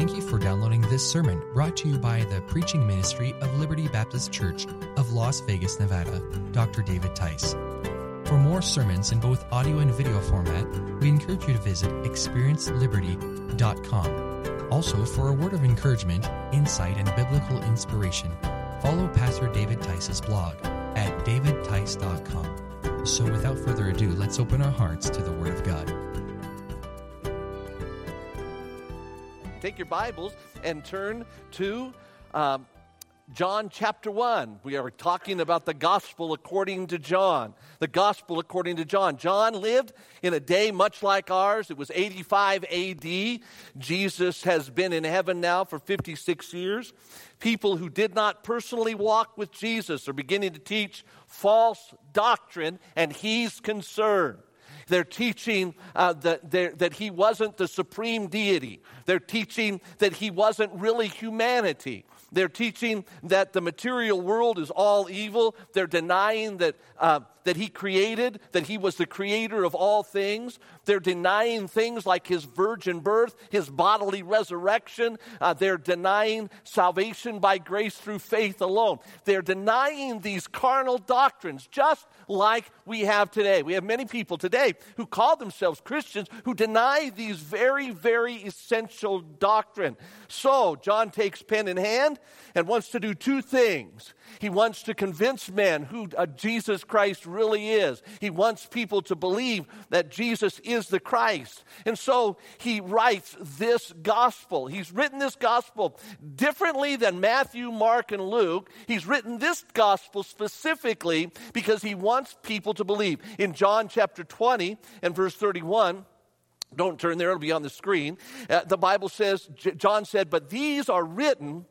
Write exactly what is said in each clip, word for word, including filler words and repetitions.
Thank you for downloading this sermon brought to you by the preaching ministry of Liberty Baptist Church of Las Vegas, Nevada, Doctor David Tice. For more sermons in both audio and video format, we encourage you to visit experience liberty dot com. Also, for a word of encouragement, insight, and biblical inspiration, follow Pastor David Tice's blog at david tice dot com. So without further ado, let's open our hearts to the Word of God. Take your Bibles and turn to um, John chapter one. We are talking about the gospel according to John. The gospel according to John. John lived in a day much like ours. It was eighty-five A D. Jesus has been in heaven now for fifty-six years. People who did not personally walk with Jesus are beginning to teach false doctrine, and he's concerned. They're teaching uh, that, that he wasn't the supreme deity. They're teaching that he wasn't really humanity. They're teaching that the material world is all evil. They're denying that uh, that he created, that he was the creator of all things. They're denying things like his virgin birth, his bodily resurrection. Uh, they're denying salvation by grace through faith alone. They're denying these carnal doctrines, just like we have today. We have many people today who call themselves Christians who deny these very, very essential doctrine. So John takes pen in hand and wants to do two things. He wants to convince men who uh, Jesus Christ really is. He wants people to believe that Jesus is the Christ. And so he writes this gospel. He's written this gospel differently than Matthew, Mark, and Luke. He's written this gospel specifically because he wants people to believe. In John chapter twenty and verse thirty-one, don't turn there, it'll be on the screen. Uh, the Bible says, J- John said, "But these are written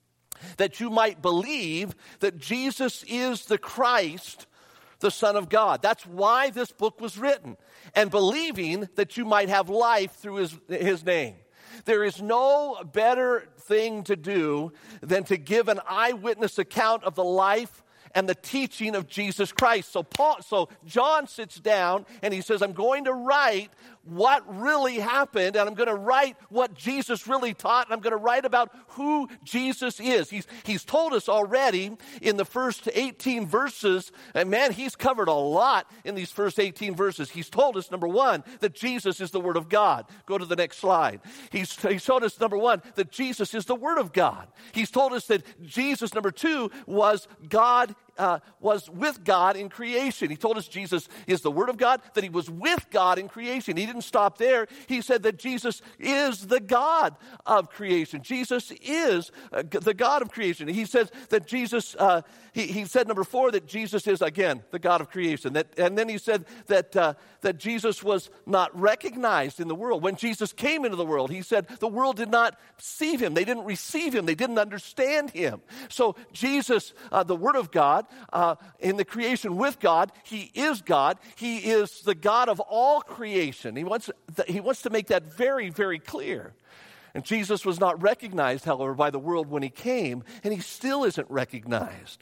that you might believe that Jesus is the Christ, the Son of God." That's why this book was written. And believing that you might have life through his, his name. There is no better thing to do than to give an eyewitness account of the life and the teaching of Jesus Christ. So Paul, so John sits down and he says, I'm going to write what really happened, and I'm going to write what Jesus really taught, and I'm going to write about who Jesus is. He's, he's told us already in the first eighteen verses, and man, he's covered a lot in these first eighteen verses. He's told us, number one, that Jesus is the Word of God. Go to the next slide. He's, he's told us, number one, that Jesus is the Word of God. He's told us that Jesus, number two, was God Uh, was with God in creation. He told us Jesus is the Word of God, that he was with God in creation. He didn't stop there. He said that Jesus is the God of creation. Jesus is uh, the God of creation. He says that Jesus, uh, he, he said, number four, that Jesus is, again, the God of creation. That, and then he said that, uh, that Jesus was not recognized in the world. When Jesus came into the world, he said the world did not see him. They didn't receive him. They didn't understand him. So Jesus, uh, the Word of God, Uh, in the creation with God, he is God. He is the God of all creation. He wants, th- he wants to make that very, very clear. And Jesus was not recognized, however, by the world when he came, and he still isn't recognized.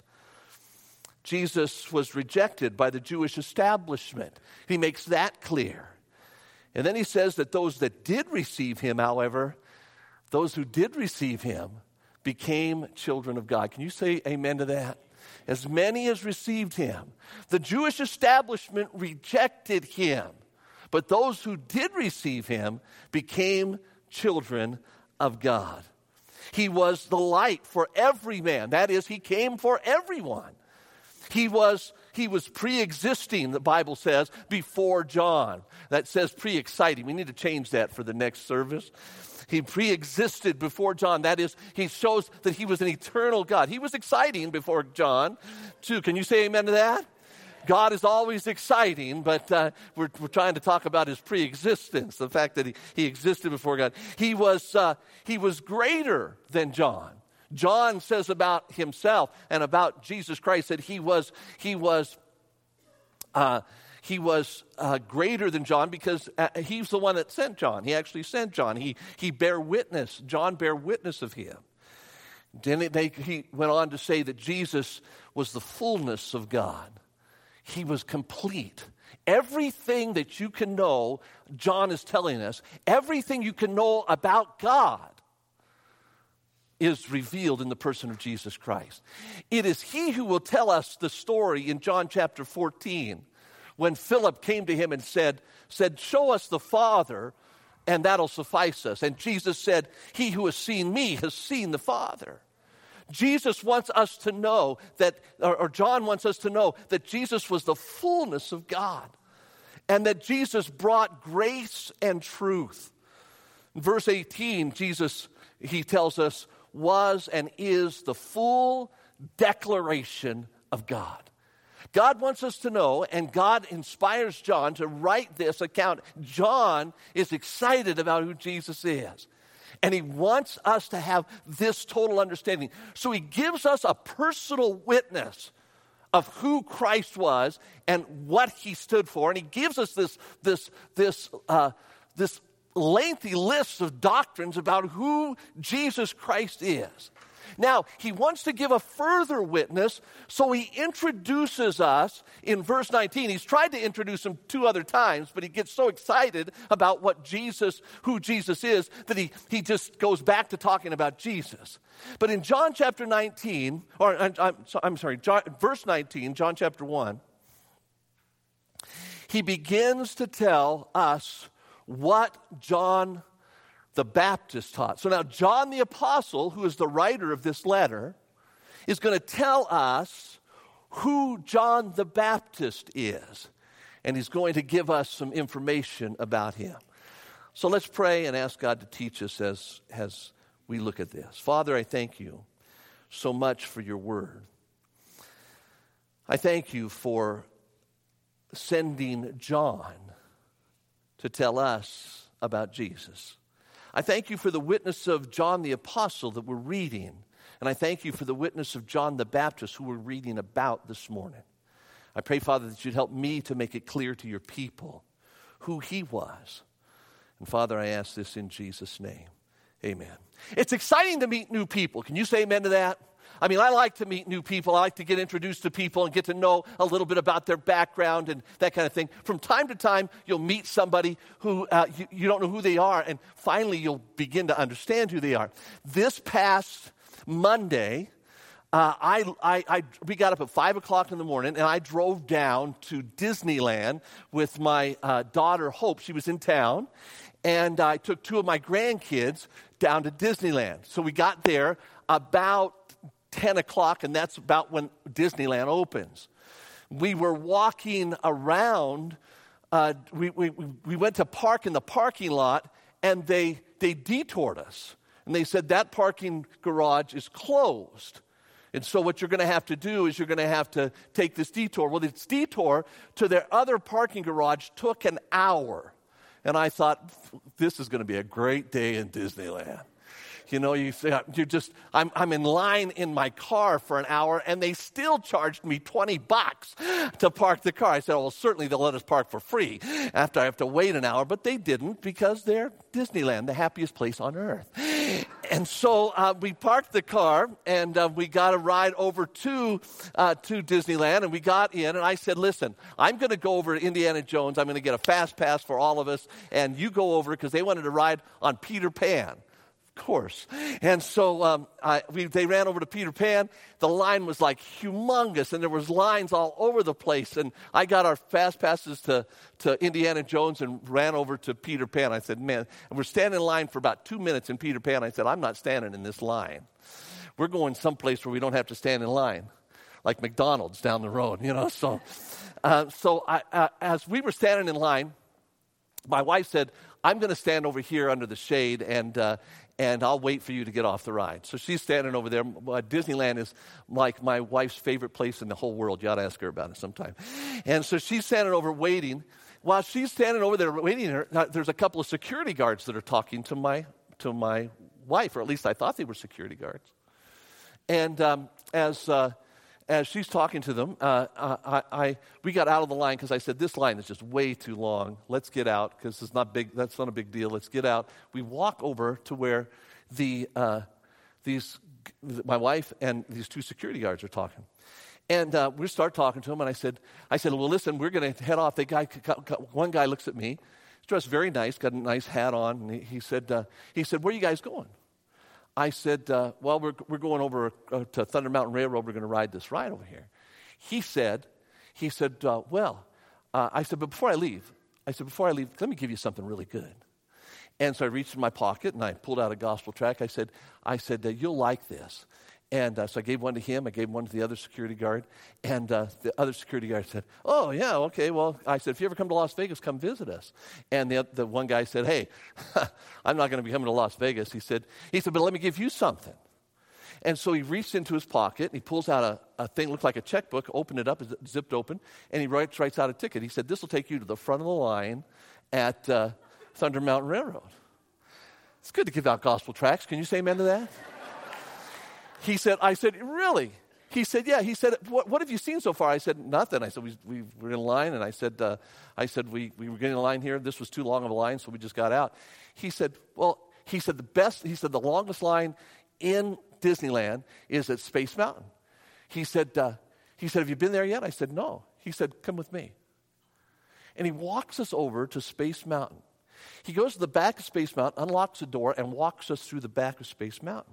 Jesus was rejected by the Jewish establishment. He makes that clear. And then he says that those that did receive him, however, those who did receive him became children of God. Can you say amen to that? As many as received him. The Jewish establishment rejected him, but those who did receive him became children of God. He was the light for every man. That is, he came for everyone. He was he was pre-existing, the Bible says, before John. That says pre-exciting. We need to change that for the next service. He pre-existed before John. That is, he shows that he was an eternal God. He was exciting before John, too. Can you say amen to that? God is always exciting, but uh, we're, we're trying to talk about his pre-existence, the fact that he, he existed before God. He was, uh, he was greater than John. John says about himself and about Jesus Christ that he was, he was, uh, He was uh, greater than John because uh, he's the one that sent John. He actually sent John. He he bare witness. John bare witness of him. Then it, they, he went on to say that Jesus was the fullness of God. He was complete. Everything that you can know, John is telling us, everything you can know about God is revealed in the person of Jesus Christ. It is he who will tell us the story in John chapter fourteen, when Philip came to him and said, said, show us the Father, and that'll suffice us. And Jesus said, he who has seen me has seen the Father. Jesus wants us to know that, or, or John wants us to know that Jesus was the fullness of God, and that Jesus brought grace and truth. In verse eighteen, Jesus, he tells us, was and is the full declaration of God. God wants us to know, and God inspires John to write this account. John is excited about who Jesus is, and he wants us to have this total understanding. So he gives us a personal witness of who Christ was and what he stood for, and he gives us this, this, this, uh, this lengthy list of doctrines about who Jesus Christ is. Now, he wants to give a further witness, so he introduces us in verse nineteen. He's tried to introduce him two other times, but he gets so excited about what Jesus, who Jesus is, that he, he just goes back to talking about Jesus. But in John chapter nineteen, or I'm, I'm sorry, John, verse nineteen, John chapter one, he begins to tell us what John the Baptist taught. So now John the Apostle, who is the writer of this letter, is going to tell us who John the Baptist is. And he's going to give us some information about him. So let's pray and ask God to teach us as, as we look at this. Father, I thank you so much for your word. I thank you for sending John to tell us about Jesus. I thank you for the witness of John the Apostle that we're reading. And I thank you for the witness of John the Baptist who we're reading about this morning. I pray, Father, that you'd help me to make it clear to your people who he was. And Father, I ask this in Jesus' name. Amen. It's exciting to meet new people. Can you say amen to that? I mean, I like to meet new people. I like to get introduced to people and get to know a little bit about their background and that kind of thing. From time to time, you'll meet somebody who uh, you, you don't know who they are, and finally you'll begin to understand who they are. This past Monday, uh, I, I, I, we got up at five o'clock in the morning, and I drove down to Disneyland with my uh, daughter, Hope. She was in town, and I took two of my grandkids down to Disneyland. So we got there about ten o'clock, and that's about when Disneyland opens. We were walking around. Uh, we, we, we went to park in the parking lot, and they, they detoured us. And they said, that parking garage is closed. And so what you're going to have to do is you're going to have to take this detour. Well, this detour to their other parking garage took an hour. And I thought, this is going to be a great day in Disneyland. You know, you you just, I'm I'm in line in my car for an hour, and they still charged me twenty bucks to park the car. I said, oh, well, certainly they'll let us park for free after I have to wait an hour, but they didn't, because they're Disneyland, the happiest place on earth. And so uh, we parked the car, and uh, we got a ride over to uh, to Disneyland, and we got in, and I said, listen, I'm going to go over to Indiana Jones. I'm going to get a fast pass for all of us, and you go over, because they wanted to ride on Peter Pan. Course. And so um, I, we, they ran over to Peter Pan. The line was like humongous, and there was lines all over the place. And I got our fast passes to, to Indiana Jones and ran over to Peter Pan. I said, man, and we're standing in line for about two minutes in Peter Pan. I said, I'm not standing in this line. We're going someplace where we don't have to stand in line, like McDonald's down the road, you know. So, uh, so I, uh, as we were standing in line, my wife said, I'm going to stand over here under the shade, and uh, and I'll wait for you to get off the ride. So she's standing over there. Uh, Disneyland is like my wife's favorite place in the whole world. You ought to ask her about it sometime. And so she's standing over waiting. While she's standing over there waiting, her, there's a couple of security guards that are talking to my to my wife, or at least I thought they were security guards. And um, as uh, as she's talking to them, uh, I, I we got out of the line because I said, this line is just way too long. Let's get out, because it's not big. That's not a big deal. Let's get out. We walk over to where the uh, these my wife and these two security guards are talking, and uh, we start talking to them. And I said, I said, well, listen, we're going to head off. The guy, one guy looks at me. He's dressed very nice, got a nice hat on. And he, he said, uh, he said, where are you guys going? I said, uh, well, we're, we're going over uh, to Thunder Mountain Railroad. We're going to ride this ride over here. He said, he said, uh, well, uh, I said, but before I leave, I said, before I leave, let me give you something really good. And so I reached in my pocket and I pulled out a gospel tract. I said, I said, uh, you'll like this. And uh, so I gave one to him. I gave one to the other security guard. And uh, the other security guard said, oh, yeah, okay. Well, I said, if you ever come to Las Vegas, come visit us. And the, the one guy said, hey, I'm not going to be coming to Las Vegas. He said, he said, but let me give you something. And so he reached into his pocket, and he pulls out a, a thing, looked like a checkbook, opened it up, it's zipped open, and he writes, writes out a ticket. He said, this will take you to the front of the line at uh, Thunder Mountain Railroad. It's good to give out gospel tracts. Can you say amen to that? He said, I said, really? He said, yeah. He said, what, what have you seen so far? I said, nothing. I said, we, we were in line, and I said, uh, I said we, we were getting in line here. This was too long of a line, so we just got out. He said, well, he said, the best, he said, the longest line in Disneyland is at Space Mountain. He said, uh, he said, have you been there yet? I said, no. He said, come with me. And he walks us over to Space Mountain. He goes to the back of Space Mountain, unlocks the door, and walks us through the back of Space Mountain.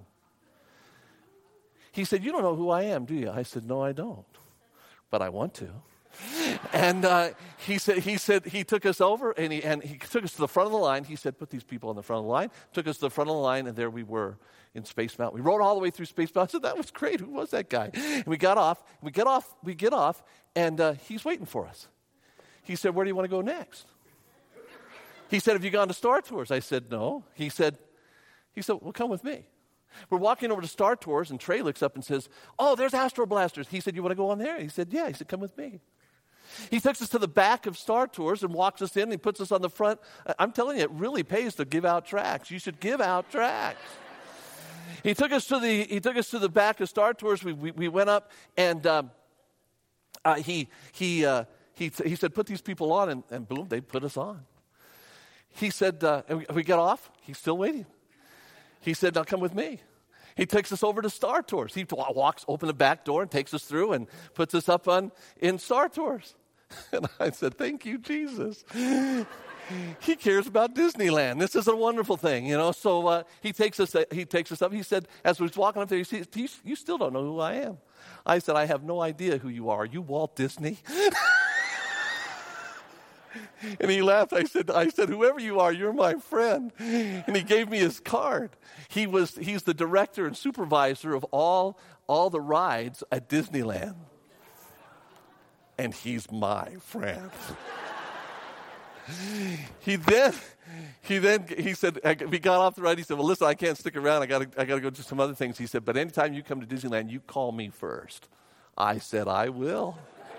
He said, you don't know who I am, do you? I said, no, I don't, but I want to. And uh, he said, he said, he took us over, and he, and he took us to the front of the line. He said, put these people in the front of the line. Took us to the front of the line, and there we were in Space Mountain. We rode all the way through Space Mountain. I said, that was great. Who was that guy? And we got off. We get off. We get off, and uh, he's waiting for us. He said, where do you want to go next? He said, have you gone to Star Tours? I said, no. He said, he said, well, come with me. We're walking over to Star Tours, and Trey looks up and says, oh, there's Astro Blasters. He said, you want to go on there? He said, yeah. He said, come with me. He takes us to the back of Star Tours and walks us in, and he puts us on the front. I'm telling you, it really pays to give out tracts. You should give out tracts. He took us to the he took us to the back of Star Tours. We we, we went up, and um, uh, he he uh, he he said, put these people on, and, and boom, they put us on. He said, uh, and we, we got off. He's still waiting. He said, now come with me. He takes us over to Star Tours. He walks, open the back door and takes us through and puts us up on in Star Tours. And I said, thank you, Jesus. He cares about Disneyland. This is a wonderful thing, you know. So uh, he takes us he takes us up. He said, as we was walking up there, he said, you still don't know who I am. I said, I have no idea who you are. Are you Walt Disney? And he laughed. I said, I said, whoever you are, you're my friend. And he gave me his card. He was, he's the director and supervisor of all, all the rides at Disneyland. And he's my friend. He then, he then, he said, we got off the ride. He said, well, listen, I can't stick around. I got to, I got to go do some other things. He said, but anytime you come to Disneyland, you call me first. I said, I will.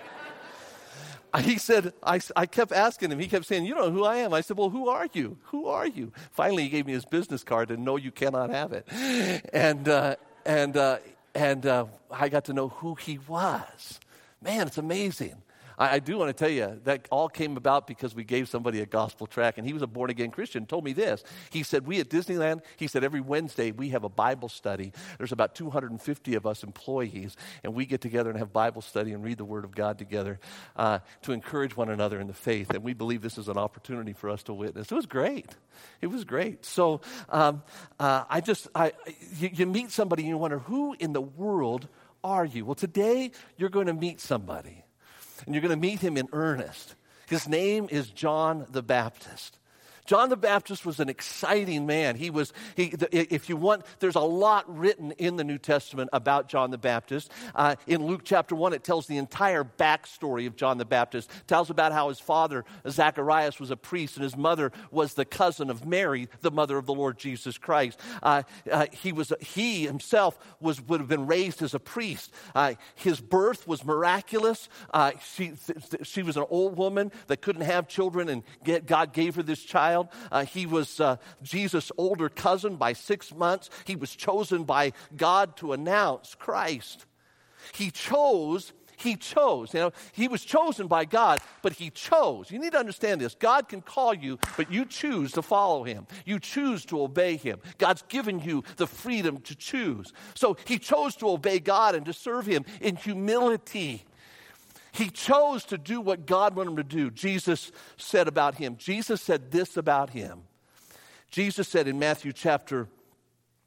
He said, I, I kept asking him. He kept saying, you don't know who I am. I said, well, who are you? Who are you? Finally, he gave me his business card and no, you cannot have it. And uh, and uh, and uh, I got to know who he was. Man, it's amazing. I, I do want to tell you, that all came about because we gave somebody a gospel tract, and he was a born-again Christian, told me this. He said, we at Disneyland, he said, every Wednesday we have a Bible study. There's about two hundred fifty of us employees, and we get together and have Bible study and read the Word of God together uh, to encourage one another in the faith, and we believe this is an opportunity for us to witness. It was great. It was great. So um, uh, I just, I, you, you meet somebody and you wonder, who in the world are you? Well, today you're going to meet somebody. And you're going to meet him in earnest. His name is John the Baptist. John the Baptist was an exciting man. He was, he, if you want, there's a lot written in the New Testament about John the Baptist. Uh, in Luke chapter one, it tells the entire backstory of John the Baptist. It tells about how his father, Zacharias, was a priest, and his mother was the cousin of Mary, the mother of the Lord Jesus Christ. Uh, uh, he was, he himself was would have been raised as a priest. Uh, his birth was miraculous. Uh, she, she was an old woman that couldn't have children, and get, God gave her this child. Uh, he was uh, Jesus' older cousin by six months. He was chosen by God to announce Christ. He chose, he chose. You know, he was chosen by God, but he chose. You need to understand this. God can call you, but you choose to follow him. You choose to obey him. God's given you the freedom to choose. So he chose to obey God and to serve him in humility. He chose to do what God wanted him to do. Jesus said about him. Jesus said this about him. Jesus said in Matthew chapter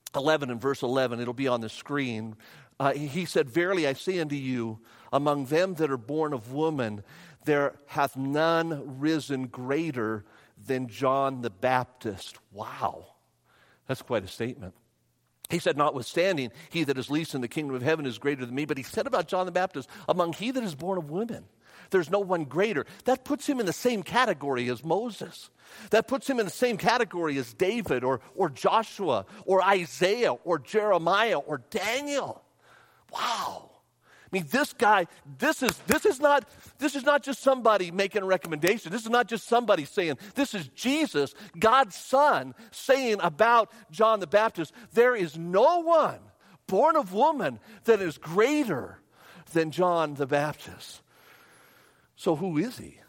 eleven and verse eleven, it'll be on the screen. Uh, he said, "Verily I say unto you, among them that are born of woman, there hath none risen greater than John the Baptist." Wow, that's quite a statement. He said, "Notwithstanding, he that is least in the kingdom of heaven is greater than me." But he said about John the Baptist, "Among he that is born of women, there's no one greater." That puts him in the same category as Moses. That puts him in the same category as David or, or Joshua or Isaiah or Jeremiah or Daniel. Wow. I mean, this guy, this is this is not this is not just somebody making a recommendation. This is not just somebody saying, this is Jesus, God's Son, saying about John the Baptist, there is no one born of woman that is greater than John the Baptist. So who is he?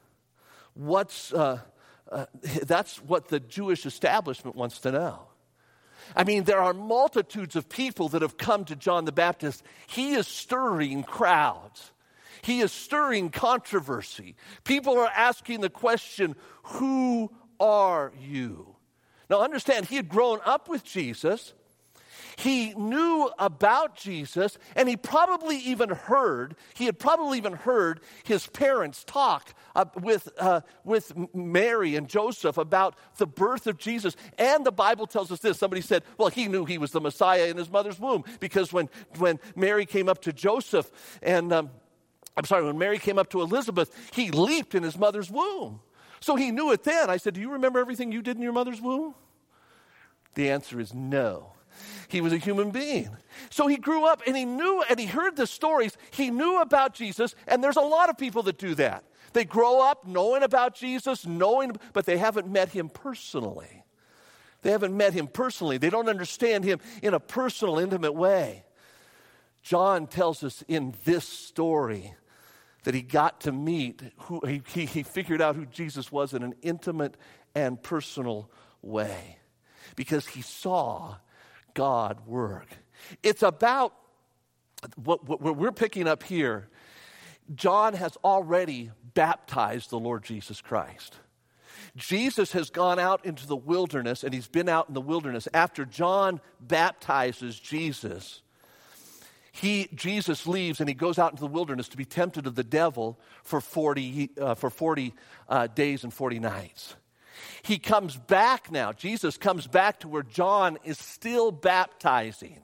What's uh, uh, that's what the Jewish establishment wants to know. I mean, there are multitudes of people that have come to John the Baptist. He is stirring crowds. He is stirring controversy. People are asking the question, who are you? Now understand, he had grown up with Jesus. He knew about Jesus, and he probably even heard, he had probably even heard his parents talk uh, with, uh, with Mary and Joseph about the birth of Jesus. And the Bible tells us this. Somebody said, well, he knew he was the Messiah in his mother's womb, because when, when Mary came up to Joseph and, um, I'm sorry, when Mary came up to Elizabeth, he leaped in his mother's womb. So he knew it then. I said, do you remember everything you did in your mother's womb? The answer is no. He was a human being. So he grew up and he knew and he heard the stories. He knew about Jesus, and there's a lot of people that do that. They grow up knowing about Jesus, knowing, but they haven't met him personally. They haven't met him personally. They don't understand him in a personal, intimate way. John tells us in this story that he got to meet, who he, he, he figured out who Jesus was in an intimate and personal way, because he saw God work. It's about what, what we're picking up here. John has already baptized the Lord Jesus Christ. Jesus has gone out into the wilderness, and he's been out in the wilderness. After John baptizes Jesus, he Jesus leaves and he goes out into the wilderness to be tempted of the devil for forty uh, for forty uh, days and forty nights. He comes back now. Jesus comes back to where John is still baptizing.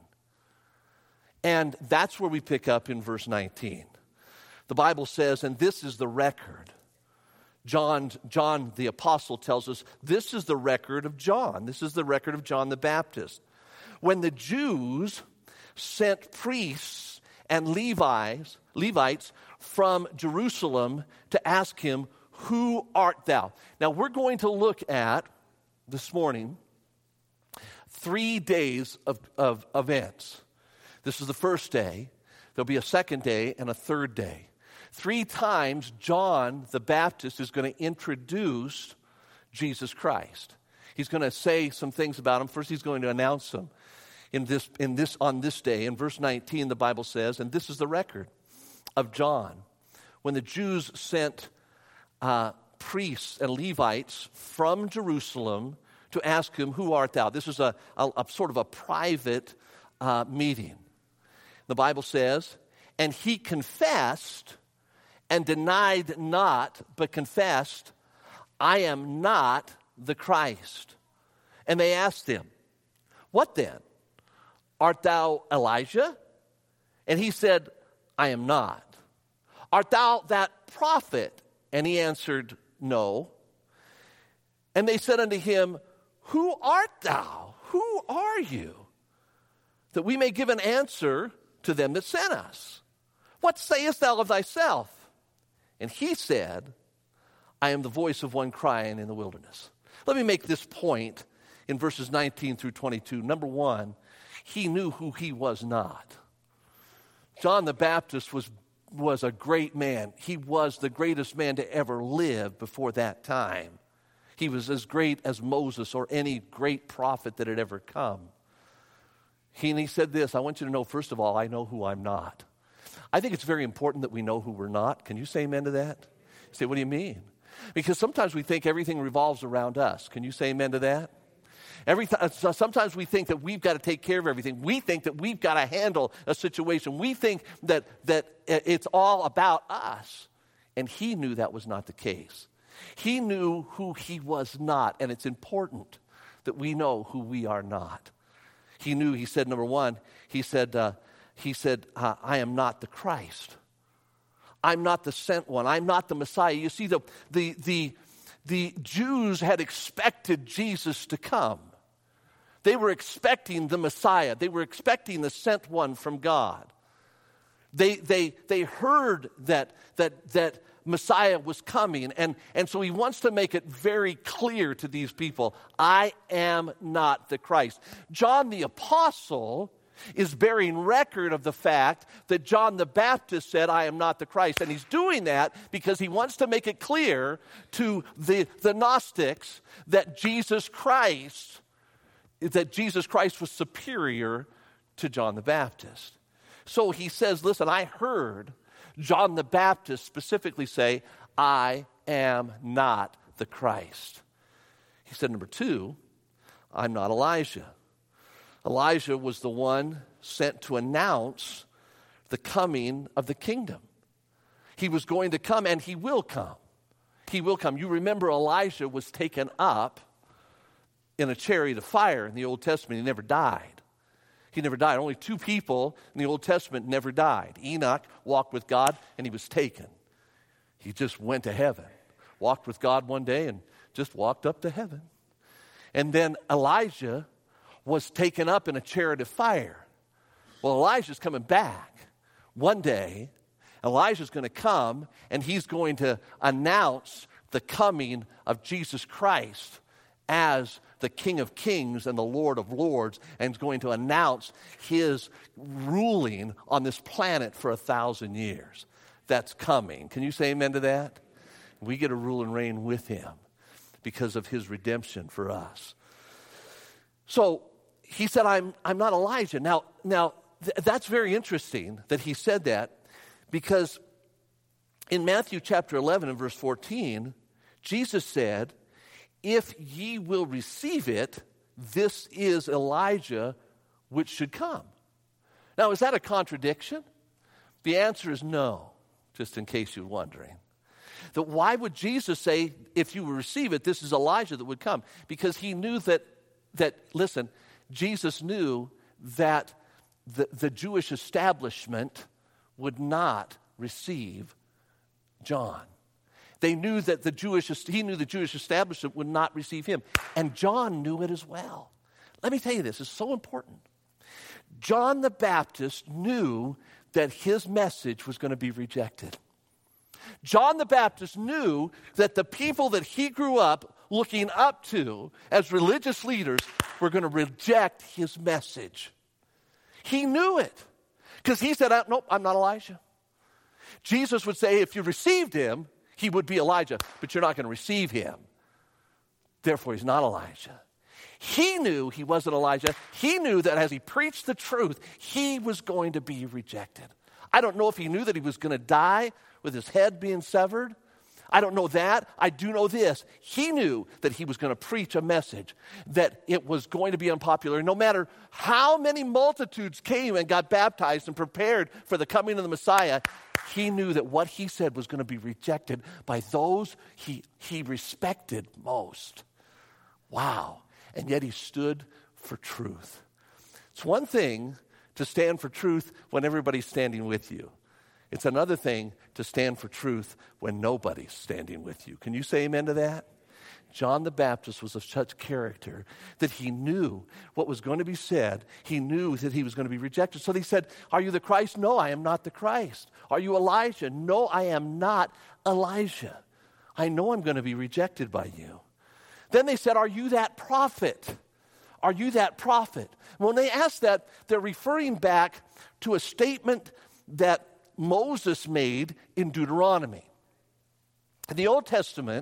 And that's where we pick up in verse nineteen. The Bible says, and this is the record. John, John the apostle tells us, this is the record of John. This is the record of John the Baptist. When the Jews sent priests and Levites, Levites from Jerusalem to ask him, who art thou? Now, we're going to look at, this morning, three days of, of events. This is the first day. There'll be a second day and a third day. Three times, John the Baptist is going to introduce Jesus Christ. He's going to say some things about him. First, he's going to announce him in this, in this, on this day. In verse nineteen, the Bible says, and this is the record of John. When the Jews sent Uh, priests and Levites from Jerusalem to ask him, who art thou? This is a, a, a sort of a private uh, meeting. The Bible says, and he confessed and denied not, but confessed, I am not the Christ. And they asked him, what then? Art thou Elijah? And he said, I am not. Art thou that prophet? And he answered, no. And they said unto him, who art thou? Who are you? That we may give an answer to them that sent us. What sayest thou of thyself? And he said, I am the voice of one crying in the wilderness. Let me make this point in verses nineteen through twenty-two. Number one, he knew who he was not. John the Baptist was was a great man. He was the greatest man to ever live before that time. He was as great as Moses or any great prophet that had ever come. He, and he said this, I want you to know, first of all, I know who I'm not. I think it's very important that we know who we're not. Can you say amen to that? You say, what do you mean? Because sometimes we think everything revolves around us. Can you say amen to that? Every th- sometimes we think that we've got to take care of everything. We think that we've got to handle a situation. We think that, that it's all about us. And he knew that was not the case. He knew who he was not, and it's important that we know who we are not. He knew, he said, number one, he said, uh, he said, uh, I am not the Christ. I'm not the sent one. I'm not the Messiah. You see, the, the, the, the Jews had expected Jesus to come. They were expecting the Messiah. They were expecting the sent one from God. They, they, they heard that, that, that Messiah was coming, and, and so he wants to make it very clear to these people, I am not the Christ. John the Apostle is bearing record of the fact that John the Baptist said, I am not the Christ. And he's doing that because he wants to make it clear to the, the Gnostics that Jesus Christ, that Jesus Christ was superior to John the Baptist. So he says, listen, I heard John the Baptist specifically say, I am not the Christ. He said, number two, I'm not Elijah. Elijah was the one sent to announce the coming of the kingdom. He was going to come, and he will come. He will come. You remember Elijah was taken up in a chariot of fire in the Old Testament. He never died. He never died. Only two people in the Old Testament never died. Enoch walked with God, and he was taken. He just went to heaven. Walked with God one day and just walked up to heaven. And then Elijah was taken up in a chariot of fire. Well, Elijah's coming back. One day, Elijah's going to come, and he's going to announce the coming of Jesus Christ as the King of Kings and the Lord of Lords, and is going to announce his ruling on this planet for a thousand years. That's coming. Can you say amen to that? We get to rule and reign with him because of his redemption for us. So he said, I'm, I'm not Elijah. Now, now th- that's very interesting that he said that, because in Matthew chapter eleven and verse fourteen, Jesus said, if ye will receive it, this is Elijah which should come. Now, is that a contradiction? The answer is no, just in case you're wondering. That why would Jesus say, if you will receive it, this is Elijah that would come? Because he knew that, that listen, Jesus knew that the, the Jewish establishment would not receive John. They knew that the Jewish, he knew the Jewish establishment would not receive him. And John knew it as well. Let me tell you this, it's so important. John the Baptist knew that his message was going to be rejected. John the Baptist knew that the people that he grew up looking up to as religious leaders were going to reject his message. He knew it because he said, nope, I'm not Elijah. Jesus would say, if you received him, he would be Elijah, but you're not going to receive him. Therefore, he's not Elijah. He knew he wasn't Elijah. He knew that as he preached the truth, he was going to be rejected. I don't know if he knew that he was going to die with his head being severed. I don't know that. I do know this. He knew that he was going to preach a message, that it was going to be unpopular. No matter how many multitudes came and got baptized and prepared for the coming of the Messiah, he knew that what he said was going to be rejected by those he, he respected most. Wow. And yet he stood for truth. It's one thing to stand for truth when everybody's standing with you. It's another thing to stand for truth when nobody's standing with you. Can you say amen to that? John the Baptist was of such character that he knew what was going to be said. He knew that he was going to be rejected. So he said, are you the Christ? No, I am not the Christ. Are you Elijah? No, I am not Elijah. I know I'm going to be rejected by you. Then they said, are you that prophet? Are you that prophet? When they asked that, they're referring back to a statement that Moses made in Deuteronomy. In the Old Testament,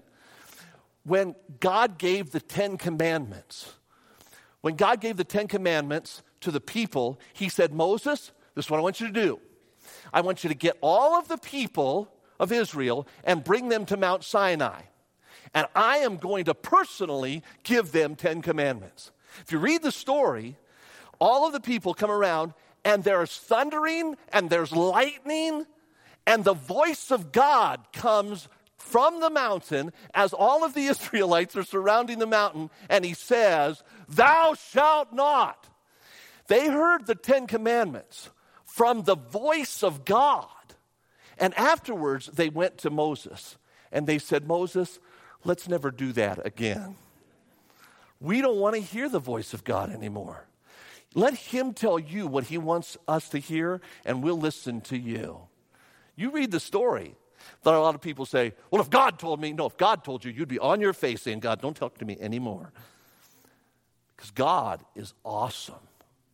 when God gave the Ten Commandments, when God gave the Ten Commandments to the people, he said, Moses, this is what I want you to do. I want you to get all of the people of Israel and bring them to Mount Sinai. And I am going to personally give them Ten Commandments. If you read the story, all of the people come around, and there's thundering, and there's lightning, and the voice of God comes from the mountain as all of the Israelites are surrounding the mountain, and he says, "Thou shalt not." They heard the Ten Commandments from the voice of God. And afterwards, they went to Moses, and they said, "Moses, let's never do that again. We don't want to hear the voice of God anymore. Let him tell you what he wants us to hear, and we'll listen to you." You read the story. But a lot of people say, "Well, if God told me," no, if God told you, you'd be on your face saying, "God, don't talk to me anymore." Because God is awesome.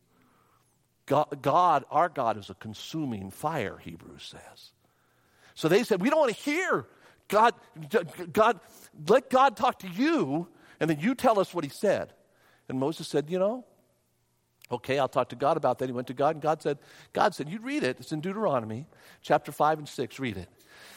God, God, our God is a consuming fire, Hebrews says. So they said, "We don't want to hear God, God, let God talk to you, and then you tell us what he said." And Moses said, "You know, okay, I'll talk to God about that." He went to God, and God said, God said, you read it. It's in Deuteronomy, chapter five and six. Read it.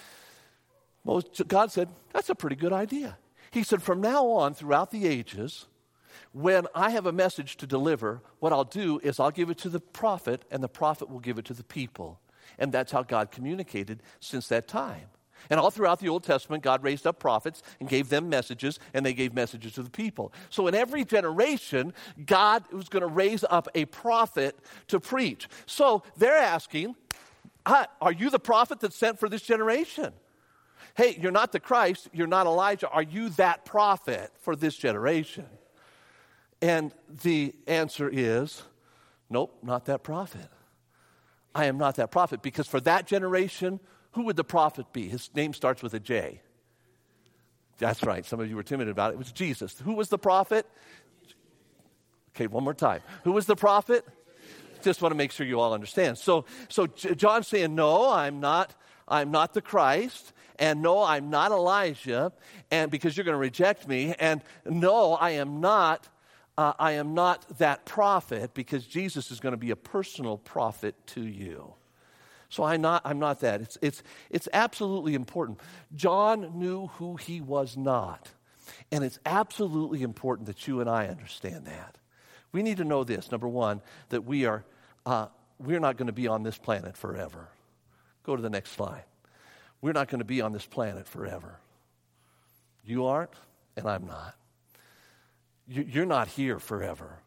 Moses, God said, "That's a pretty good idea." He said, "From now on, throughout the ages, when I have a message to deliver, what I'll do is I'll give it to the prophet, and the prophet will give it to the people." And that's how God communicated since that time. And all throughout the Old Testament, God raised up prophets and gave them messages, and they gave messages to the people. So in every generation, God was going to raise up a prophet to preach. So they're asking, are you the prophet that's sent for this generation? Hey, you're not the Christ, you're not Elijah. Are you that prophet for this generation? And the answer is, nope, not that prophet. I am not that prophet, because for that generation, who would the prophet be? His name starts with a J. That's right. Some of you were timid about it. It was Jesus. Who was the prophet? Okay, one more time. Who was the prophet? Just want to make sure you all understand. So, so John's saying, no, I'm not, I'm not the Christ. And no, I'm not Elijah, and because you're going to reject me. And no, I am not, uh, I am not that prophet, because Jesus is going to be a personal prophet to you. So I'm not, I'm not that. It's, it's, it's absolutely important. John knew who he was not. And it's absolutely important that you and I understand that. We need to know this, number one, that we are, uh, we're not going to be on this planet forever. Go to the next slide. We're not going to be on this planet forever. You aren't, and I'm not. You're not here forever.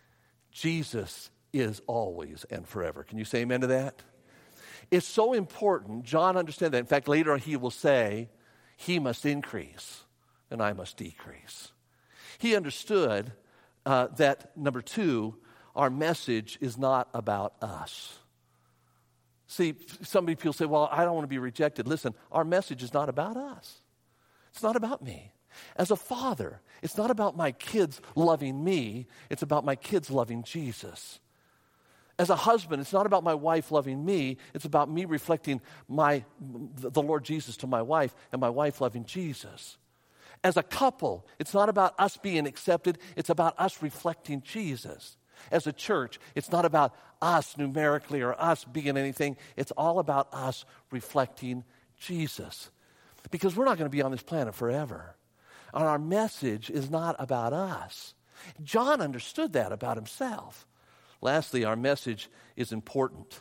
Jesus is always and forever. Can you say amen to that? It's so important. John understands that. In fact, later on he will say, he must increase and I must decrease. He understood uh, that, number two, our message is not about us. See, some people say, well, I don't want to be rejected. Listen, our message is not about us. It's not about me. As a father, it's not about my kids loving me. It's about my kids loving Jesus. As a husband, it's not about my wife loving me. It's about me reflecting my the Lord Jesus to my wife and my wife loving Jesus. As a couple, it's not about us being accepted. It's about us reflecting Jesus. As a church, it's not about us numerically or us being anything. It's all about us reflecting Jesus. Because we're not going to be on this planet forever. And our message is not about us. John understood that about himself. Lastly, our message is important,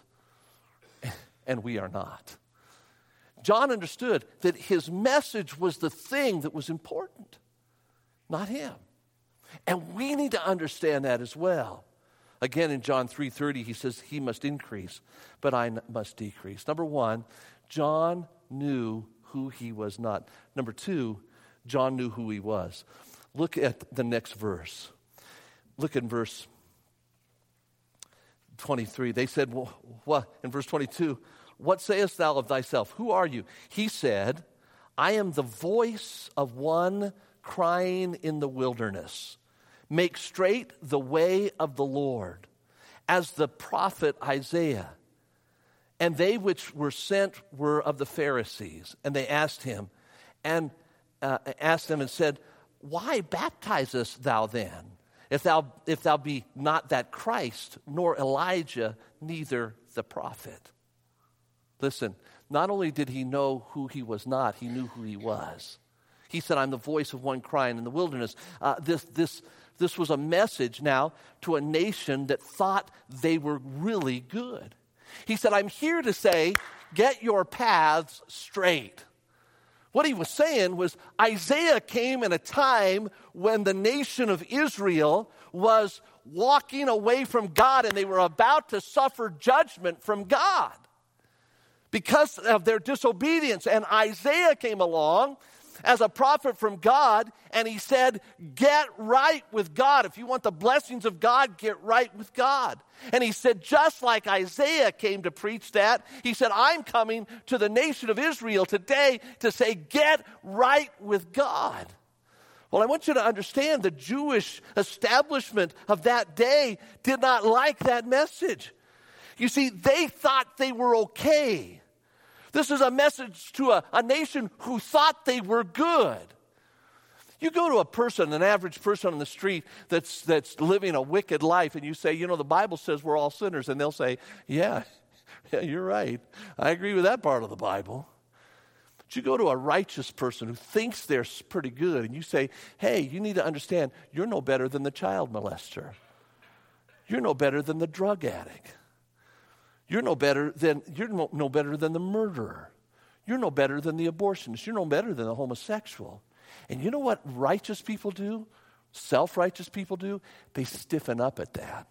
and we are not. John understood that his message was the thing that was important, not him. And we need to understand that as well. Again, in John three thirty, he says, he must increase, but I must decrease. Number one, John knew who he was not. Number two, John knew who he was. Look at the next verse. Look at verse twenty-three. They said, well, what? In verse twenty-two, what sayest thou of thyself? Who are you? He said, I am the voice of one crying in the wilderness. Make straight the way of the Lord, as the prophet Isaiah. And they which were sent were of the Pharisees. And they asked him, and uh, asked him and said, why baptizest thou then? If thou, if thou be not that Christ, nor Elijah, neither the prophet. Listen, not only did he know who he was not, he knew who he was. He said, I'm the voice of one crying in the wilderness. Uh, this, this this was a message now to a nation that thought they were really good. He said, I'm here to say, get your paths straight. What he was saying was Isaiah came in a time when the nation of Israel was walking away from God and they were about to suffer judgment from God because of their disobedience. And Isaiah came along as a prophet from God, and he said, get right with God. If you want the blessings of God, get right with God. And he said, just like Isaiah came to preach that, he said, I'm coming to the nation of Israel today to say, get right with God. Well, I want you to understand the Jewish establishment of that day did not like that message. You see, they thought they were okay. This is a message to a, a nation who thought they were good. You go to a person, an average person on the street that's that's living a wicked life, and you say, you know, the Bible says we're all sinners. And they'll say, yeah, yeah, you're right. I agree with that part of the Bible. But you go to a righteous person who thinks they're pretty good, and you say, hey, you need to understand, you're no better than the child molester. You're no better than the drug addict. You're no better than you're no, no better than the murderer. You're no better than the abortionist. You're no better than the homosexual. And you know what righteous people do? Self-righteous people do? They stiffen up at that.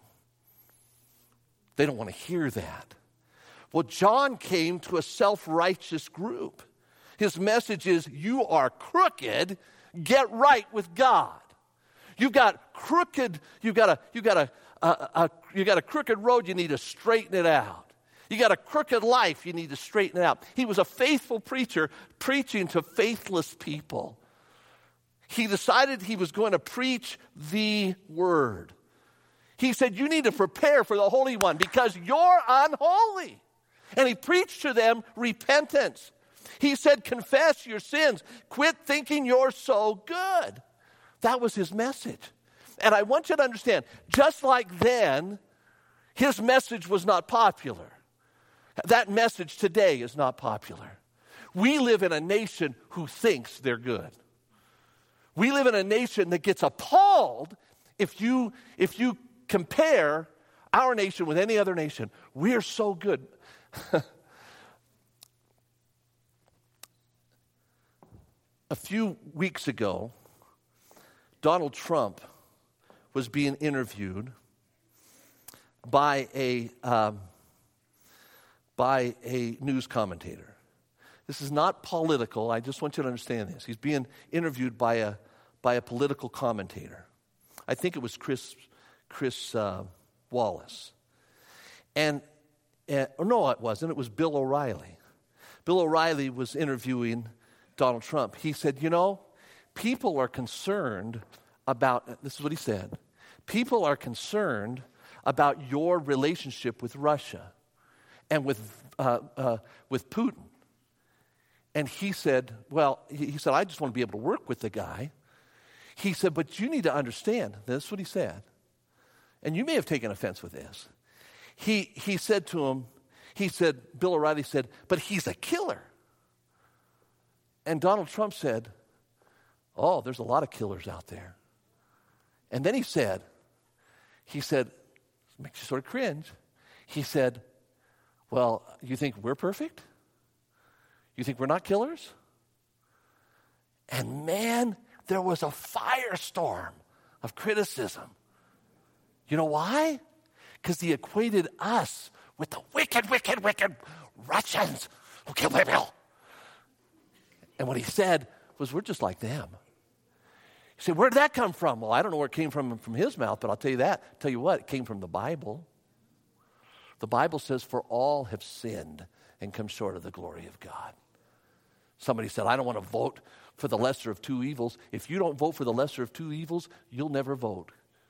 They don't want to hear that. Well, John came to a self-righteous group. His message is, you are crooked, get right with God. You've got crooked, you've got a, you've got a, a, a you got a crooked road, you need to straighten it out. You got a crooked life, you need to straighten it out. He was a faithful preacher preaching to faithless people. He decided he was going to preach the word. He said, you need to prepare for the Holy One because you're unholy. And he preached to them repentance. He said, confess your sins. Quit thinking you're so good. That was his message. And I want you to understand, just like then, his message was not popular. That message today is not popular. We live in a nation who thinks they're good. We live in a nation that gets appalled if you, if you compare our nation with any other nation. We're so good. A few weeks ago, Donald Trump was being interviewed by a um, by a news commentator. This is not political. I just want you to understand this. He's being interviewed by a by a political commentator. I think it was Chris Chris uh, Wallace, and uh, or no, it wasn't. It was Bill O'Reilly. Bill O'Reilly was interviewing Donald Trump. He said, "You know, people are concerned about." This is what he said. People are concerned about your relationship with Russia and with uh, uh, with Putin. And he said, well, he, he said, I just want to be able to work with the guy. He said, but you need to understand, this is what he said, and you may have taken offense with this. He, he said to him, he said, Bill O'Reilly said, but he's a killer. And Donald Trump said, oh, there's a lot of killers out there. And then he said, he said, makes you sort of cringe. He said, well, you think we're perfect? You think we're not killers? And man, there was a firestorm of criticism. You know why? Because he equated us with the wicked, wicked, wicked Russians who killed people. And what he said was, we're just like them. You say, where did that come from? Well, I don't know where it came from from his mouth, but I'll tell you that. Tell you what, it came from the Bible. The Bible says, for all have sinned and come short of the glory of God. Somebody said, I don't want to vote for the lesser of two evils. If you don't vote for the lesser of two evils, you'll never vote.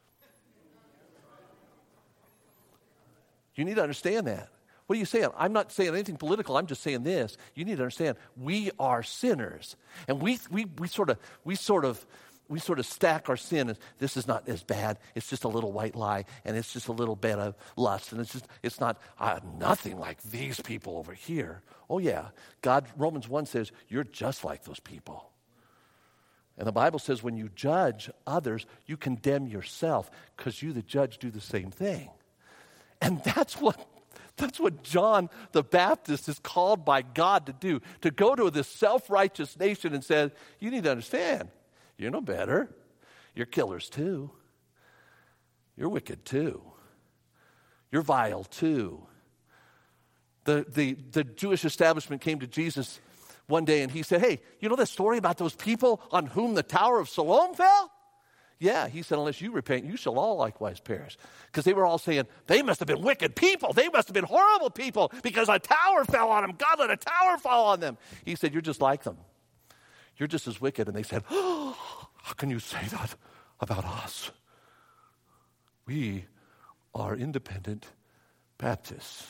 You need to understand that. What are you saying? I'm not saying anything political. I'm just saying this. You need to understand, we are sinners. And we we we sort of we sort of we sort of stack our sin as this is not as bad. It's just a little white lie, and it's just a little bit of lust, and it's just it's not uh, nothing like these people over here. Oh yeah, God, Romans one says you're just like those people. And the Bible says when you judge others, you condemn yourself because you, the judge, do the same thing. And that's what that's what John the Baptist is called by God to do, to go to this self-righteous nation and say, you need to understand, you're no better. You're killers too. You're wicked too. You're vile too. The, the, the Jewish establishment came to Jesus one day and he said, hey, you know that story about those people on whom the Tower of Siloam fell? Yeah, he said, unless you repent, you shall all likewise perish. Because they were all saying, they must have been wicked people. They must have been horrible people because a tower fell on them. God let a tower fall on them. He said, you're just like them. You're just as wicked. And they said, oh, how can you say that about us? We are independent Baptists.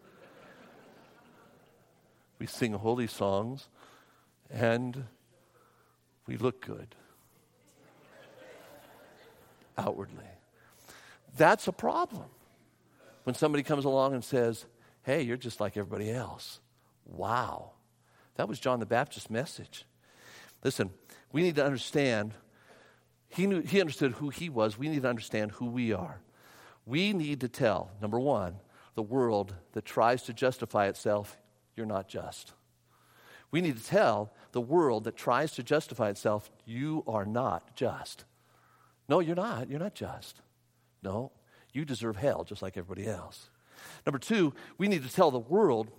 We sing holy songs, and we look good outwardly. That's a problem. When somebody comes along and says, hey, you're just like everybody else. Wow. That was John the Baptist's message. Listen, we need to understand, he knew, he understood who he was. We need to understand who we are. We need to tell, number one, the world that tries to justify itself, you're not just. We need to tell the world that tries to justify itself, you are not just. No, you're not. You're not just. No, you deserve hell just like everybody else. Number two, we need to tell the world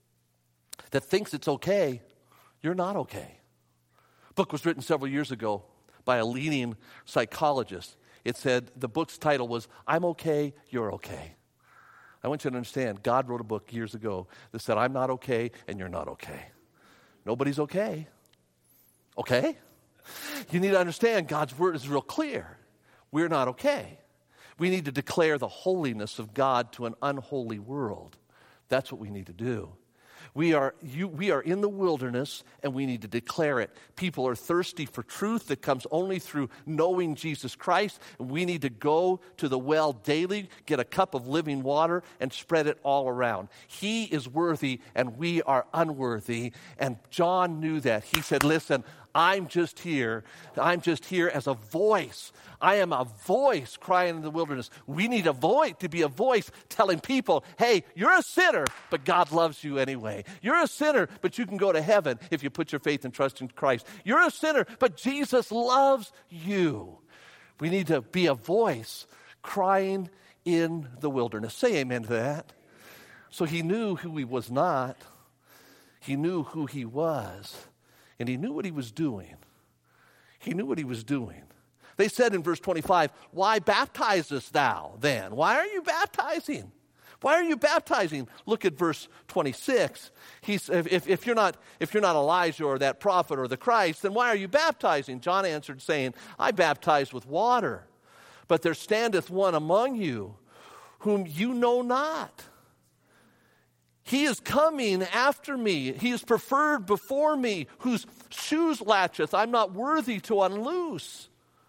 that thinks it's okay, you're not okay. A book was written several years ago by a leading psychologist. It said, the book's title was, I'm okay, you're okay. I want you to understand, God wrote a book years ago that said, I'm not okay and you're not okay. Nobody's okay. Okay? You need to understand God's word is real clear. We're not okay. We need to declare the holiness of God to an unholy world. That's what we need to do. We are, you, we are in the wilderness, and we need to declare it. People are thirsty for truth that comes only through knowing Jesus Christ. And we need to go to the well daily, get a cup of living water, and spread it all around. He is worthy, and we are unworthy. And John knew that. He said, listen, I'm just here. I'm just here as a voice. I am a voice crying in the wilderness. We need a voice to be a voice telling people, hey, you're a sinner, but God loves you anyway. You're a sinner, but you can go to heaven if you put your faith and trust in Christ. You're a sinner, but Jesus loves you. We need to be a voice crying in the wilderness. Say amen to that. So he knew who he was not. He knew who he was. And he knew what he was doing. He knew what he was doing. They said in verse twenty-five, why baptizest thou then? Why are you baptizing? Why are you baptizing? Look at verse twenty-six. He's, if, if, you're not, if you're not Elijah or that prophet or the Christ, then why are you baptizing? John answered saying, I baptize with water, but there standeth one among you whom you know not. He is coming after me. He is preferred before me, whose shoes latcheth I'm not worthy to unloose.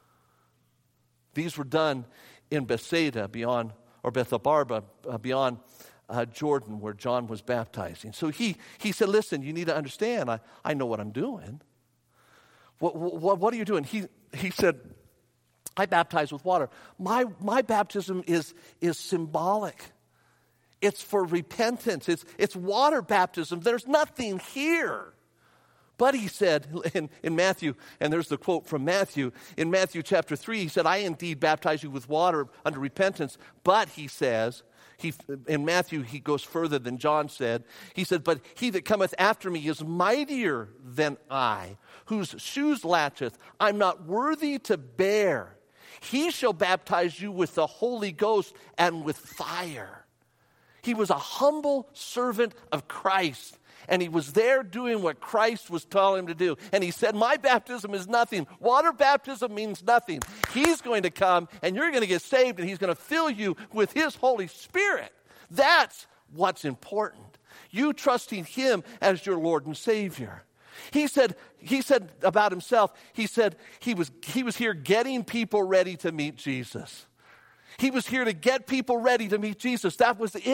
These were done in Bethsaida beyond, or Bethabara, uh, beyond uh, Jordan, where John was baptizing. So he he said, listen, you need to understand, I, I know what I'm doing. What, what, what are you doing? He he said, I baptize with water. My, my baptism is, is symbolic. It's for repentance. It's, it's water baptism. There's nothing here. But he said in, in Matthew, and there's the quote from Matthew, in Matthew chapter three, he said, I indeed baptize you with water unto repentance. But he says, he, in Matthew, he goes further than John said. He said, but he that cometh after me is mightier than I, whose shoes latcheth I'm not worthy to bear. He shall baptize you with the Holy Ghost and with fire. He was a humble servant of Christ, and he was there doing what Christ was telling him to do. And he said, my baptism is nothing. Water baptism means nothing. He's going to come, and you're going to get saved, and he's going to fill you with his Holy Spirit. That's what's important. You trusting him as your Lord and Savior. He said, he said about himself, he said he was, he was here getting people ready to meet Jesus. He was here to get people ready to meet Jesus. That was it.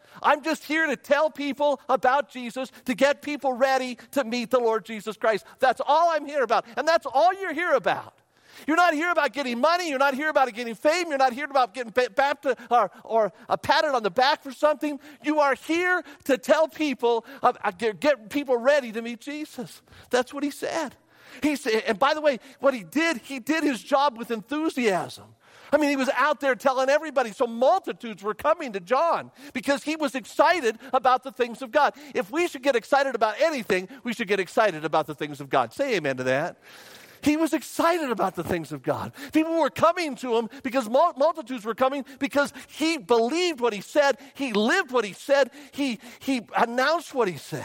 I'm just here to tell people about Jesus, to get people ready to meet the Lord Jesus Christ. That's all I'm here about, and that's all you're here about. You're not here about getting money. You're not here about getting fame. You're not here about getting baptized or, or uh, patted on the back for something. You are here to tell people, uh, get, get people ready to meet Jesus. That's what he said. He said, and by the way, what he did, he did his job with enthusiasm. I mean, he was out there telling everybody, so multitudes were coming to John because he was excited about the things of God. If we should get excited about anything, we should get excited about the things of God. Say amen to that. He was excited about the things of God. People were coming to him because multitudes were coming because he believed what he said. He lived what he said. He, he announced what he said.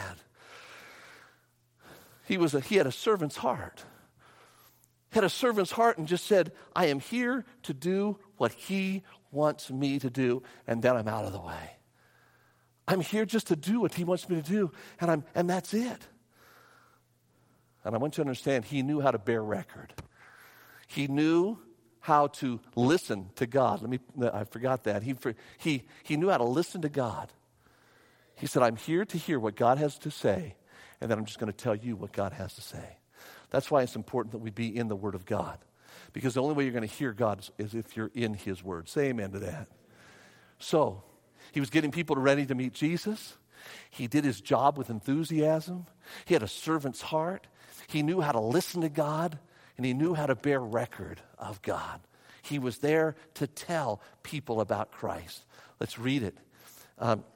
He, was a, he had a servant's heart. He had a servant's heart and just said, I am here to do what he wants me to do, and then I'm out of the way. I'm here just to do what he wants me to do, and I'm and that's it. And I want you to understand, he knew how to bear record. He knew how to listen to God. Let me, I forgot that. He, he, he knew how to listen to God. He said, I'm here to hear what God has to say, and then I'm just going to tell you what God has to say. That's why it's important that we be in the Word of God. Because the only way you're going to hear God is, is if you're in his Word. Say amen to that. So, he was getting people ready to meet Jesus. He did his job with enthusiasm. He had a servant's heart. He knew how to listen to God, and he knew how to bear record of God. He was there to tell people about Christ. Let's read it. Um,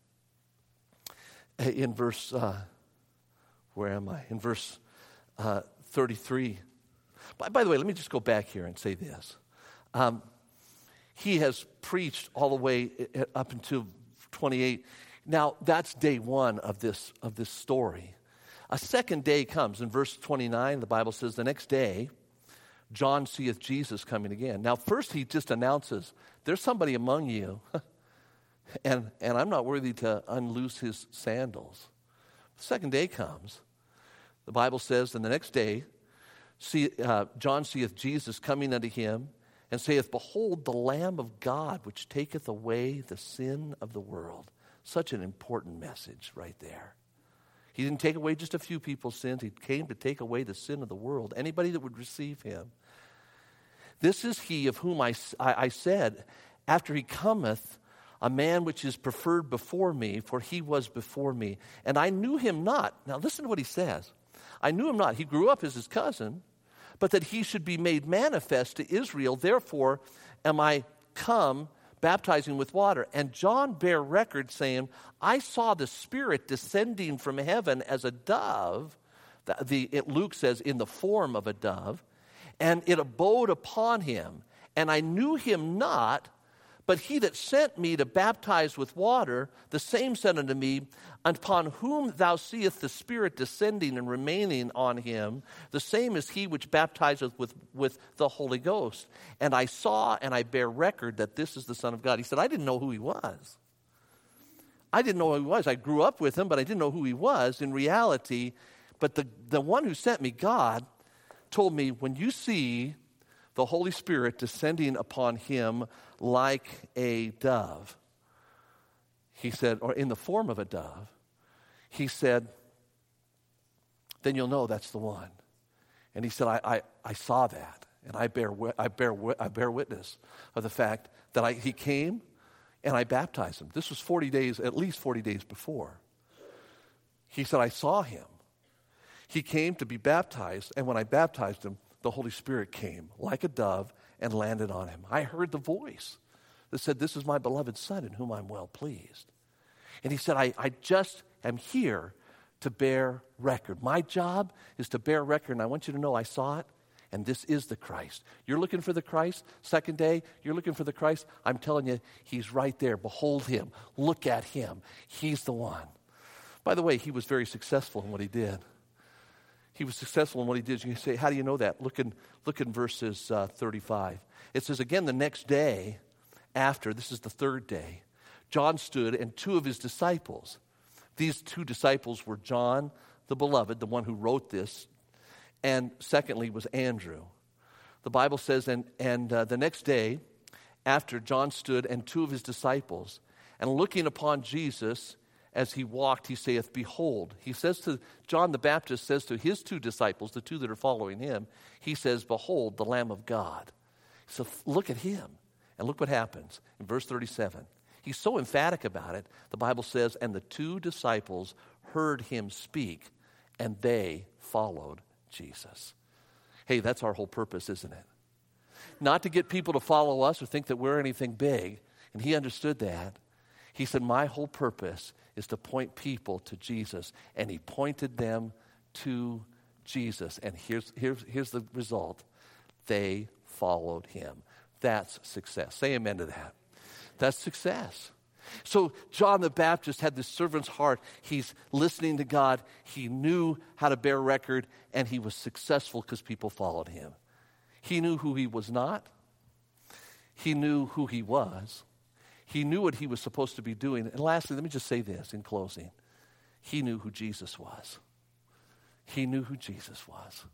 in verse, uh, where am I? In verse uh, thirty-three. By, by the way, let me just go back here and say this. Um, he has preached all the way up until twenty-eight. Now, that's day one of this of this story. A second day comes. In verse twenty-nine, the Bible says, the next day, John seeth Jesus coming again. Now, first he just announces, there's somebody among you, and, and I'm not worthy to unloose his sandals. The second day comes. The Bible says, and the next day, see, uh, John seeth Jesus coming unto him, and saith, behold, the Lamb of God, which taketh away the sin of the world. Such an important message right there. He didn't take away just a few people's sins. He came to take away the sin of the world. Anybody that would receive him. This is he of whom I, I, I said, after he cometh, a man which is preferred before me, for he was before me. And I knew him not. Now listen to what he says. I knew him not. He grew up as his cousin, but that he should be made manifest to Israel. Therefore am I come baptizing with water. And John bare record, saying, I saw the Spirit descending from heaven as a dove. The, the it, Luke says, in the form of a dove. And it abode upon him. And I knew him not, but he that sent me to baptize with water, the same said unto me, upon whom thou seest the Spirit descending and remaining on him, the same is he which baptizeth with, with the Holy Ghost. And I saw and I bear record that this is the Son of God. He said, I didn't know who he was. I didn't know who he was. I grew up with him, but I didn't know who he was in reality. But the, the one who sent me, God, told me, when you see the Holy Spirit descending upon him like a dove, he said, or in the form of a dove, he said, then you'll know that's the one. And he said, I, I, I saw that, and I bear, I, bear, I bear witness of the fact that I, he came and I baptized him. This was forty days, at least forty days before. He said, I saw him. He came to be baptized, and when I baptized him, the Holy Spirit came like a dove and landed on him. I heard the voice that said, this is my beloved Son in whom I'm well pleased. And he said, I, I just am here to bear record. My job is to bear record, and I want you to know I saw it, and this is the Christ. You're looking for the Christ? Second day, you're looking for the Christ? I'm telling you, he's right there. Behold him. Look at him. He's the one. By the way, he was very successful in what he did. He was successful in what he did. You say, how do you know that? Look in, look in verses uh, thirty-five. It says, again, the next day after, this is the third day, John stood and two of his disciples. These two disciples were John, the beloved, the one who wrote this, and secondly was Andrew. The Bible says, and, and uh, the next day after, John stood and two of his disciples, And looking upon Jesus as he walked, he saith, behold. He says to, John the Baptist says to his two disciples, the two that are following him, he says, behold, the Lamb of God. So look at him. And look what happens in verse thirty-seven. He's so emphatic about it. The Bible says, and the two disciples heard him speak, and they followed Jesus. Hey, that's our whole purpose, isn't it? Not to get people to follow us or think that we're anything big. And he understood that. He said, my whole purpose is to point people to Jesus. And he pointed them to Jesus. And here's, here's, here's the result. They followed him. That's success. Say amen to that. That's success. So John the Baptist had this servant's heart. He's listening to God. He knew how to bear record, and he was successful because people followed him. He knew who he was not. He knew who he was. He knew what he was supposed to be doing. And lastly, let me just say this in closing. He knew who Jesus was. He knew who Jesus was.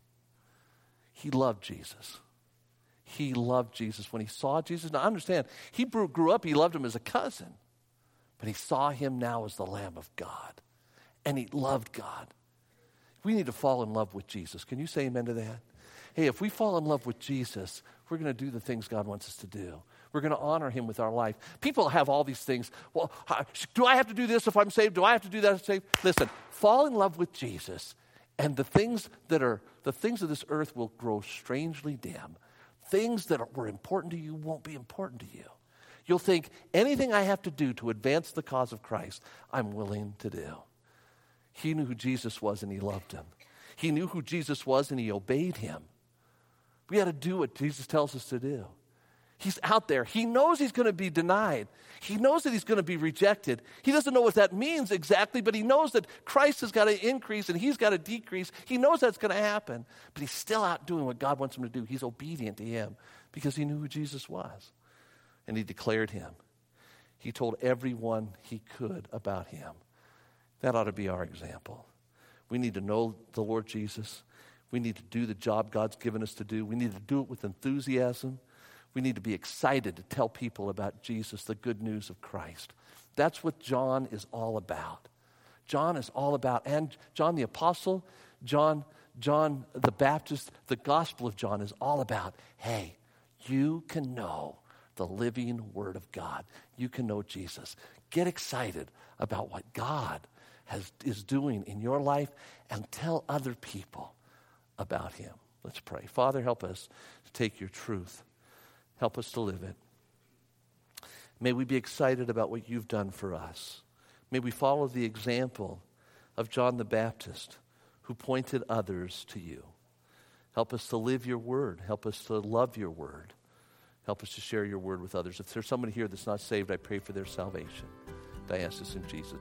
He loved Jesus. He loved Jesus. When he saw Jesus, now understand, he grew up, he loved him as a cousin. But he saw him now as the Lamb of God. And he loved God. We need to fall in love with Jesus. Can you say amen to that? Hey, if we fall in love with Jesus, we're going to do the things God wants us to do. We're going to honor him with our life. People have all these things. Well, do I have to do this if I'm saved? Do I have to do that if I'm saved? Listen, fall in love with Jesus, and the things that are, the things of this earth will grow strangely dim. Things that were important to you won't be important to you. You'll think, anything I have to do to advance the cause of Christ, I'm willing to do. He knew who Jesus was, and he loved him. He knew who Jesus was, and he obeyed him. We got to do what Jesus tells us to do. He's out there. He knows he's going to be denied. He knows that he's going to be rejected. He doesn't know what that means exactly, but he knows that Christ has got to increase and he's got to decrease. He knows that's going to happen, but he's still out doing what God wants him to do. He's obedient to him because he knew who Jesus was, and he declared him. He told everyone he could about him. That ought to be our example. We need to know the Lord Jesus. We need to do the job God's given us to do. We need to do it with enthusiasm. We need to be excited to tell people about Jesus, the good news of Christ. That's what John is all about. John is all about, and John the Apostle, John, John the Baptist, the Gospel of John is all about, hey, you can know the living Word of God. You can know Jesus. Get excited about what God has, is doing in your life and tell other people about him. Let's pray. Father, help us to take your truth. Help us to live it. May we be excited about what you've done for us. May we follow the example of John the Baptist, who pointed others to you. Help us to live your word. Help us to love your word. Help us to share your word with others. If there's somebody here that's not saved, I pray for their salvation. I ask this in Jesus.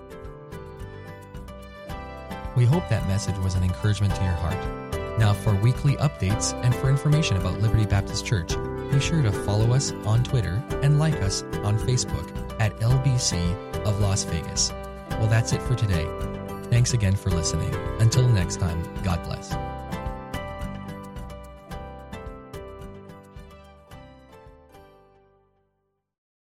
We hope that message was an encouragement to your heart. Now, for weekly updates and for information about Liberty Baptist Church, be sure to follow us on Twitter and like us on Facebook at L B C of Las Vegas. Well, that's it for today. Thanks again for listening. Until next time, God bless.